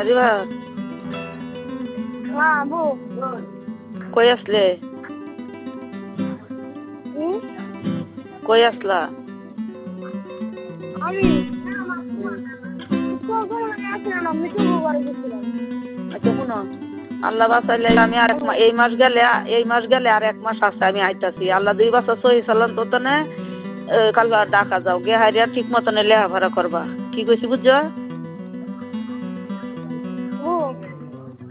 দিবা? কই আসলে? কই আসলা? আচ্ছা শুনো, আল্লাহ বাঁচাইলে আমি আর এই মাস গেলে আর 1 মাস আছে, আমি আইতাছি। আল্লাহ 2 বছর সহি চালান তো না, কাল ডাকা যাও গে হারিয়া ঠিক মতন লেহাভরা করবা। কি কইছি বুঝছো?